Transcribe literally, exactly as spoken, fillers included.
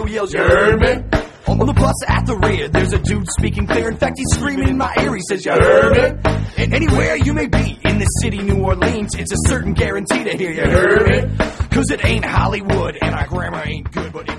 who yells, you heard me? On the bus at the rear, there's a dude speaking clear. In fact, he's screaming in my ear. He says, you heard me? And anywhere you may be in the city, New Orleans, it's a certain guarantee to hear you heard me. Cause it ain't Hollywood, and our grammar ain't good, but